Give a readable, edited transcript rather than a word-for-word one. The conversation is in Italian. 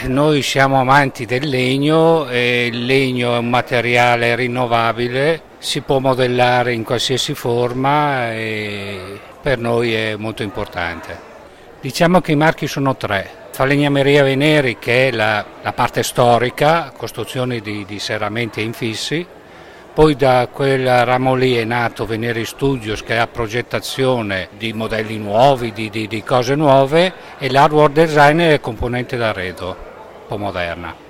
noi siamo amanti del legno e il legno è un materiale rinnovabile, si può modellare in qualsiasi forma e per noi è molto importante. Diciamo che i marchi sono tre. Falegnameria Veneri, che è la parte storica, costruzione di serramenti e infissi. Poi da quel ramo lì è nato Veneri Studios, che ha progettazione di modelli nuovi, di cose nuove, e l'hardware design è componente d'arredo, un po' moderna.